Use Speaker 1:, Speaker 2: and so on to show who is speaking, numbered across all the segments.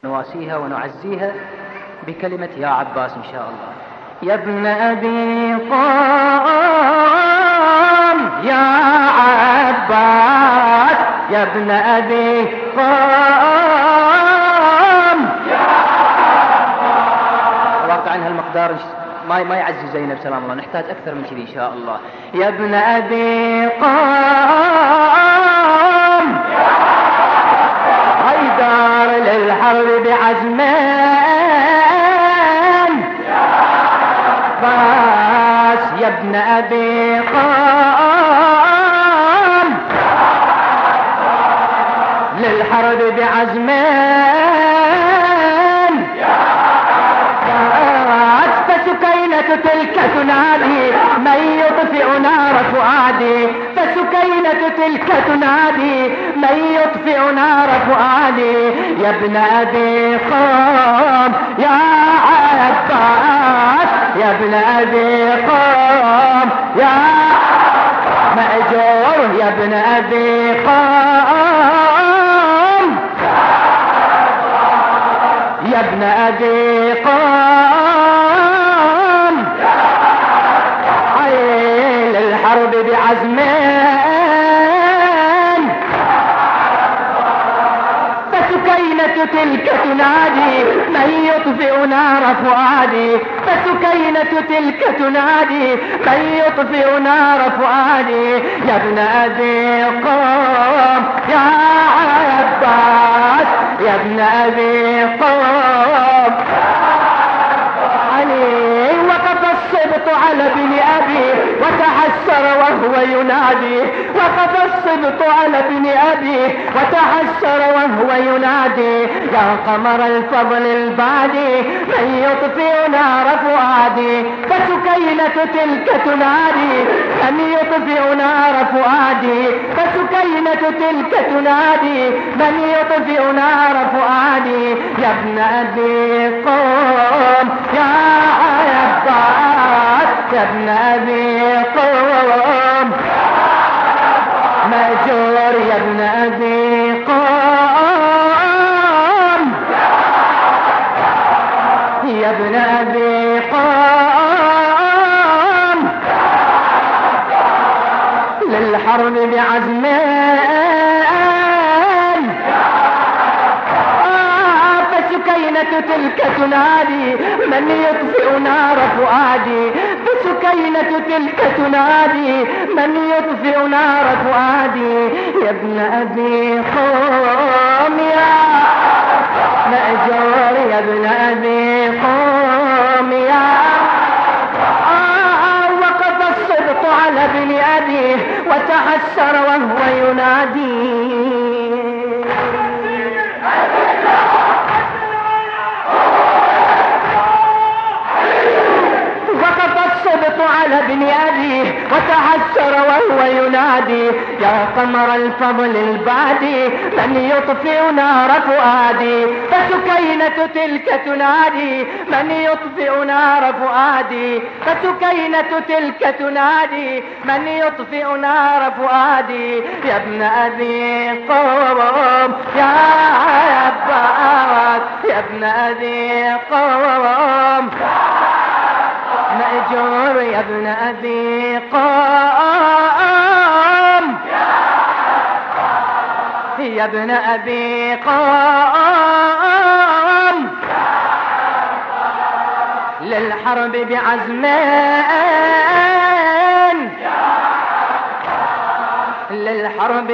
Speaker 1: نواسيها ونعزيها بكلمة يا عباس إن شاء الله. يا ابن أبي قام يا عباس، يا ابن أبي قام يا عباس. واقعا هالمقدار ما يعزي زينب سلام الله، نحتاج أكثر من كذي إن شاء الله. يا ابن أبي قام يا عباس، حيدر للحرب بعزمان يا عباس، يا ابن أبي قام يا عباس، للحرب بعزمان يا عباس. فسكينة تلك تنادي من يطفئ نار فؤادي، فسكينة تلك تنادي من يطفئ نار فؤادي. يا ابن أبي قام يا عباس، يا ابن أبي قام يا مأجور، يا ابن أبي قام يا ابن أبي قام، حيل الحرب بعزمان. فسكينة تلك تنادي من يطفئ نار فؤادي، فسكينة تلك تنادي من يطفئ نار فؤادي. يا ابن أبي قام يا عباس، يا ابن أبي قام. علي وقف الصبط على ابن أبي وتحسر وهو ينادي، وقف الصبط على ابن أبي وتحسر وهو ينادي. يا قمر الفضل البادي من يطفئ نار فؤادي، فسكينة تلك تنادي من يطفئ نار فؤادي، فسكينة تلك تنادي من يطفئ نار فؤادي. يا ابن أبي قام يا عباس، يا ابن أبي قام مأجور، يا ابن أبي قام يا ابن أبي قام، للحرب بعزمان. فسكينة تلك تنادي من يطفئ نار فؤادي، فسكينة تلك تنادي من يطفئ نار فؤادي. يا ابن أبي قام يا مأجور، يا ابن أبي قام يا وقف الصبط على ابن أبي وتحسر وهو ينادي. على ابن أبي وتحسر وهو ينادي. يا قمر الفضل البادي من يطفئ نار فؤادي، فسكينة تلك تنادي من يطفئ نار فؤادي، فسكينة تلك تنادي من يطفئ نار فؤادي. يا ابن أبي قام يا عباس، يا ابن أبي قام مأجور، يا ابن أبي قام يا ابن أبي قام، للحرب بعزمان، للحرب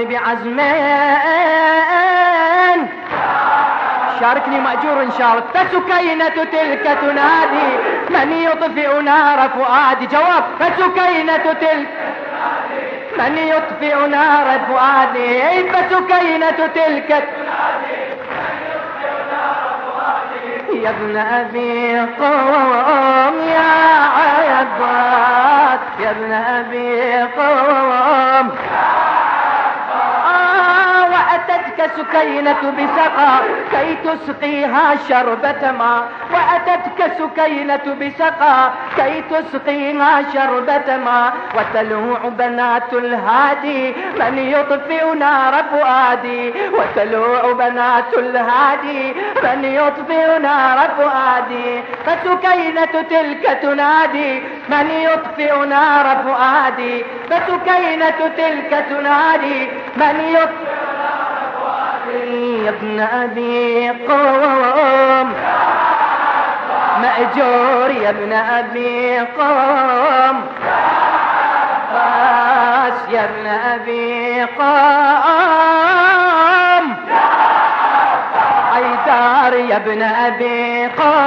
Speaker 1: بعزمان. شاركني مأجور إن شاء الله. فسكينة تلك تنادي من يطفئ نار فؤادي. جواب. فسكينة تلك من يطفئ نار فؤادي، فسكينة تلك تنادي من يطفئ نار فؤادي. يا ابن أبي قام يا عباس، يا ابن أبي قام. وأتتك وأتتك سكينة بسقى كي تسقيها شربة ماء، وأتتك سكينة بسقى كي تسقيها شربة ماء، وتلوع بنات الهادي من يطفئ نار فؤادي، وتلوع بنات الهادي من يطفئ نار فؤادي، فسكينة تلك تنادي من يطفئ نار فؤادي، فسكينة تلك تنادي من يطفئ نار فؤادي. يا ابن أبي قوم مأجور، يا ابن أبي قوم يا ابن أبي قوم حيدر، يا ابن أبي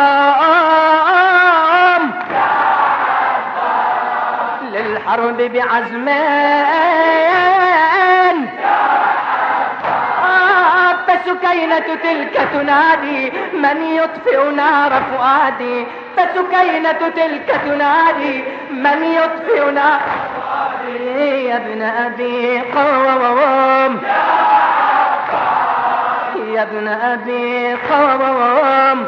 Speaker 1: قوم للحرب بعزمان، فسكينة تلك تنادي من يطفئ نار فؤادي، فسكينة تلك تنادي من يطفئ نار فؤادي. يا ابن أبي قوم يا ابن أبي قوم،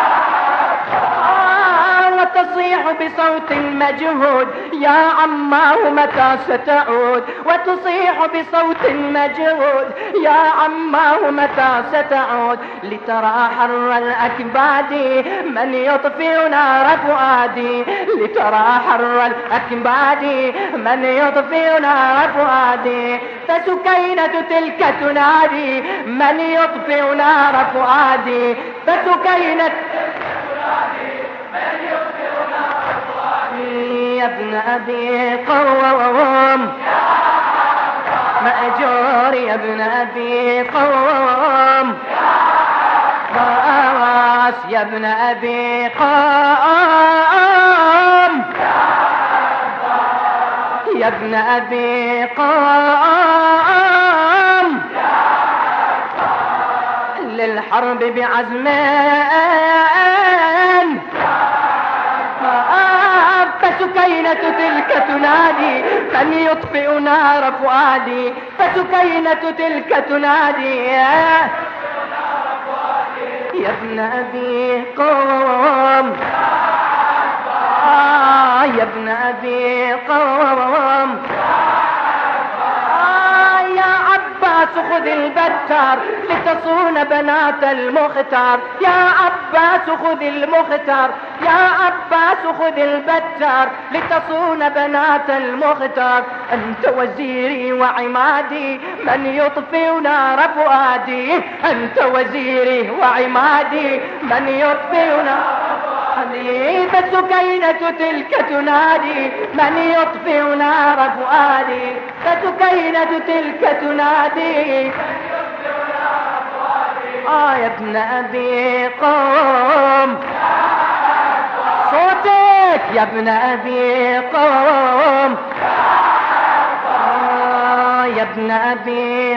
Speaker 1: وتصيح بصوت مجهود يا عماه متى ستعود، وتصيح بصوت مجهود يا عماه متى ستعود، لترى حر الأكباد من يطفئ نار فؤادي، لترى حر الأكباد من يطفئ نار فؤادي، فسكينة تلك تنادي من يطفئ نار فؤادي، فسكينة يا ابن أبي قوم مأجور، يا ابن أبي قوم باس، يا ابن أبي قوم يا ابن أبي قوم للحرب بعزمان، فسكينة تلك تنادي من يطفئ نار فؤادي، فسكينة تلك تنادي يا ابن أبي قوم يا ابن أبي قوم يا عباس خذ البتار لتصون بنات المختار، يا عباس خذ المختار، يا عباس خذ البتار لتصون بنات المختار، أنت وزيري وعمادي من يطفئ نار فؤادي، أنت وزيري وعمادي من يطفئ نار فؤادي، فسكينة تلك تنادي من يطفئ نار فؤادي، فسكينة تلك تنادي يا ابن أبي قوم، صوتك يا ابن أبي قوم يا ابن أبي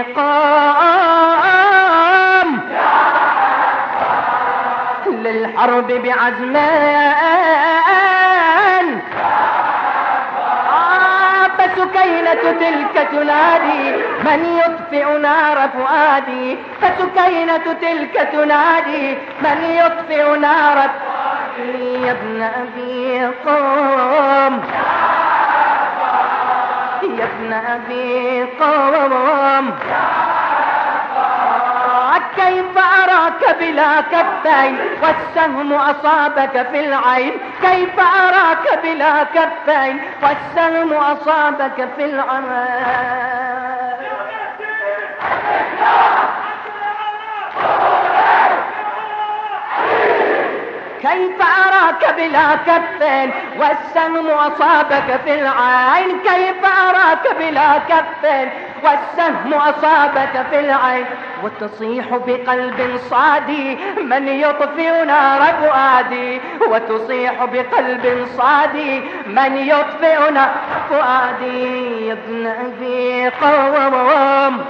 Speaker 1: قوم للحرب بعزمان، فسكينة تلك تنادي من يطفئ نار فؤادي، فسكينة تلك تنادي من يطفئ نار فؤادي. يا ابن أبي قوم يا ابن أبي قوم كيف أراك بلا كفين والسهم أصابك في العين، كيف أراك بلا كفين والسهم أصابك في العين، كيف أراك بلا كفين والسهم أصابك في العين، كيف أراك بلا كفين والسهم أصابك في العين، وتصيح بقلب صادي من يطفئ نار فؤادي، وتصيح بقلب صادي من يطفئ نار فؤادي. يا ابن أبي قوم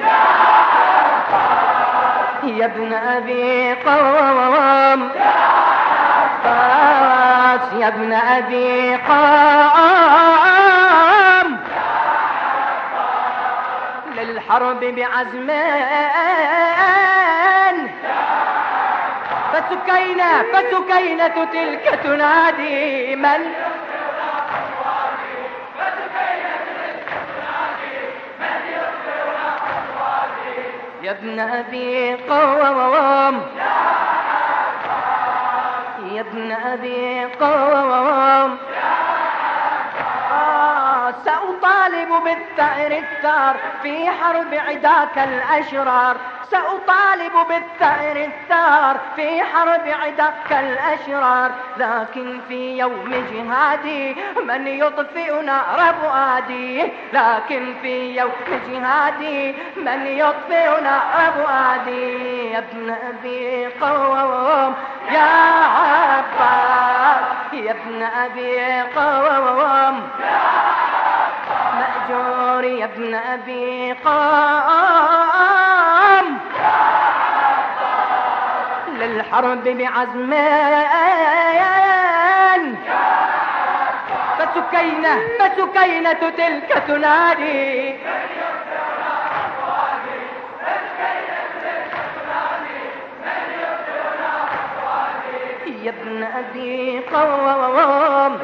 Speaker 1: يا ابن أبي قوم يا ابن أبي قوم للحرب بعزمان، فسكينة تلك تنادي من يا ابن أبي قوم، يا ابن أبي قوم، سأطالب بالثأر الثار في حرب عداك الأشرار، سأطالب بالثأر الثار في حرب عداك الأشرار، لكن في يوم جهادي من يطفئ نار فؤادي، لكن في يوم جهادي من يطفئ نار فؤادي. يا ابن أبي قوم يا عباس، يا ابن أبي قوم مأجور، يا ابن أبي قوم للحرب بعزمان، فسكينة تلك تنادي يا ابن أبي قوم،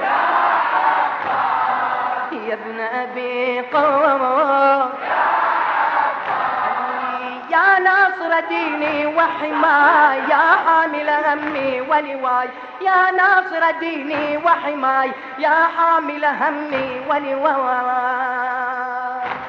Speaker 1: يا ابن أبي قوم، يا ناصر ديني وحماي، يا حامل همي ولواي، يا ناصر ديني وحماي، يا حامل همي ولواي.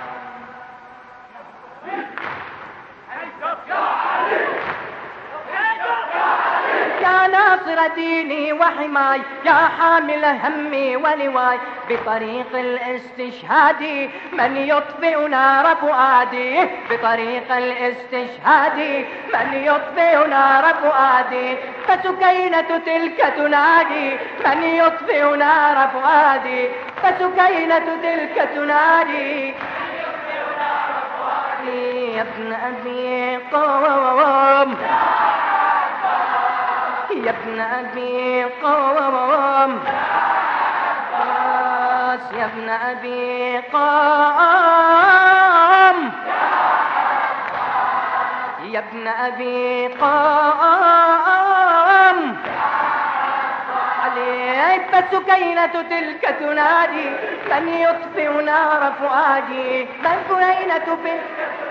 Speaker 1: يا ناصر ديني وحماي، يا حامل همي ولواي، بطريق الاستشهاد من يطفئ نار فؤادي، بطريق الاستشهاد من يطفئ نار فؤادي، فسكينة تلك تنادي من يطفئ نار فؤادي، فسكينة تلك تنادي يا ابن أبي قوم، يا ابن أبي قوم، يا ابن أبي قوم، يا ابن أبي قوم عليك، فسكينة تلك تنادي من يطفئ نار فؤادي، فسكينة تلك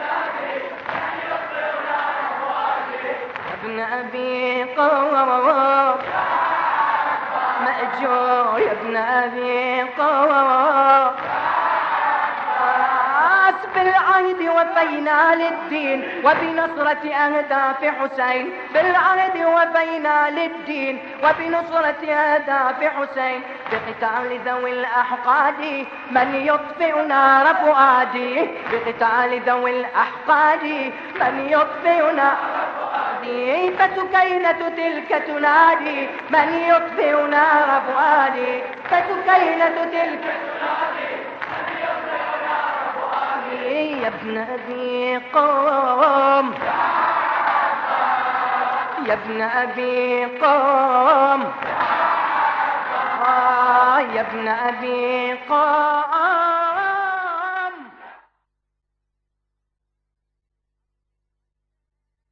Speaker 1: ابن أبي قوم مأجور، يا ابن أبي قوم بالعهد وفينا للدين وبنصرة أهداف حسين، بالعهد وفينا للدين وبنصرة أهداف حسين، بقتال ذوي الأحقاد من يطفئ نار فؤادي، بقتال ذوي الأحقاد من يطفئ نار فؤادي، فسكينة تلك تنادي من يطفئ نار فؤادي، فسكينة تلك تنادي يا ابن أبي قوم، يا ابن أبي قوم، يا ابن أبي قوم.